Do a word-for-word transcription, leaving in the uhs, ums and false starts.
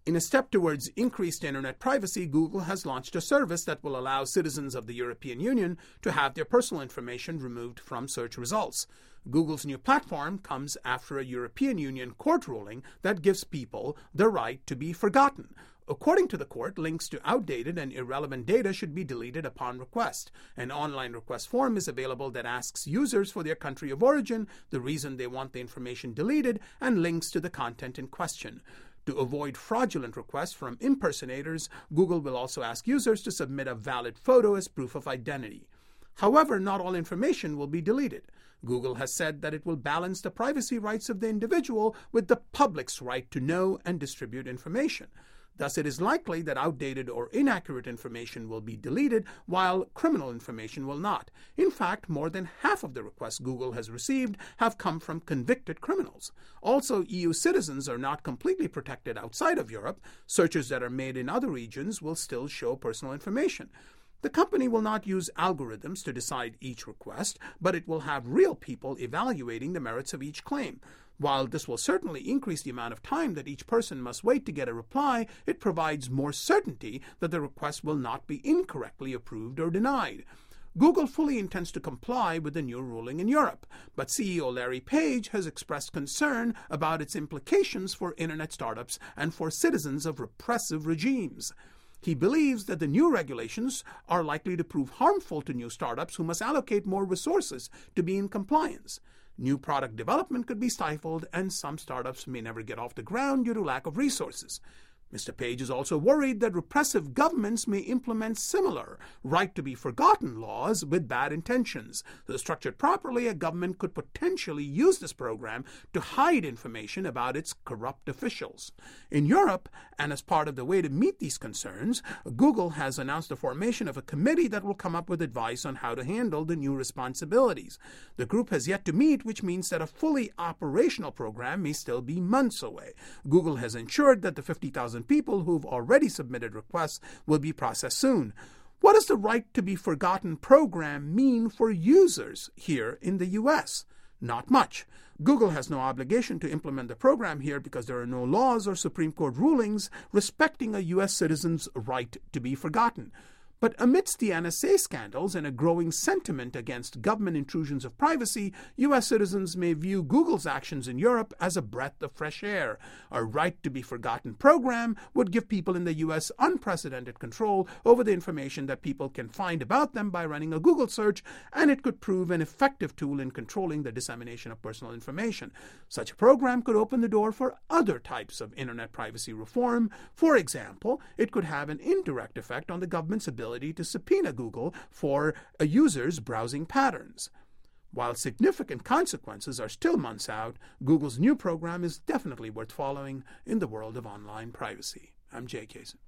In a step towards increased internet privacy, Google has launched a service that will allow citizens of the European Union to have their personal information removed from search results. Google's new platform comes after a European Union court ruling that gives people the right to be forgotten. According to the court, links to outdated and irrelevant data should be deleted upon request. An online request form is available that asks users for their country of origin, the reason they want the information deleted, and links to the content in question. To avoid fraudulent requests from impersonators, Google will also ask users to submit a valid photo as proof of identity. However, not all information will be deleted. Google has said that it will balance the privacy rights of the individual with the public's right to know and distribute information. Thus, it is likely that outdated or inaccurate information will be deleted, while criminal information will not. In fact, more than half of the requests Google has received have come from convicted criminals. Also, E U citizens are not completely protected outside of Europe. Searches that are made in other regions will still show personal information. The company will not use algorithms to decide each request, but it will have real people evaluating the merits of each claim. While this will certainly increase the amount of time that each person must wait to get a reply, it provides more certainty that the request will not be incorrectly approved or denied. Google fully intends to comply with the new ruling in Europe, but C E O Larry Page has expressed concern about its implications for internet startups and for citizens of repressive regimes. He believes that the new regulations are likely to prove harmful to new startups who must allocate more resources to be in compliance. New product development could be stifled, and some startups may never get off the ground due to lack of resources. Mister Page is also worried that repressive governments may implement similar right-to-be-forgotten laws with bad intentions. So, structured properly, a government could potentially use this program to hide information about its corrupt officials. In Europe, and as part of the way to meet these concerns, Google has announced the formation of a committee that will come up with advice on how to handle the new responsibilities. The group has yet to meet, which means that a fully operational program may still be months away. Google has ensured that the fifty thousand people who've already submitted requests will be processed soon. What does the right to be forgotten program mean for users here in the U S? Not much. Google has no obligation to implement the program here because there are no laws or Supreme Court rulings respecting a U S citizen's right to be forgotten. But amidst the N S A scandals and a growing sentiment against government intrusions of privacy, U S citizens may view Google's actions in Europe as a breath of fresh air. A right-to-be-forgotten program would give people in the U S unprecedented control over the information that people can find about them by running a Google search, and it could prove an effective tool in controlling the dissemination of personal information. Such a program could open the door for other types of internet privacy reform. For example, it could have an indirect effect on the government's ability to subpoena Google for a user's browsing patterns. While significant consequences are still months out, Google's new program is definitely worth following in the world of online privacy. I'm Jay Kaysen.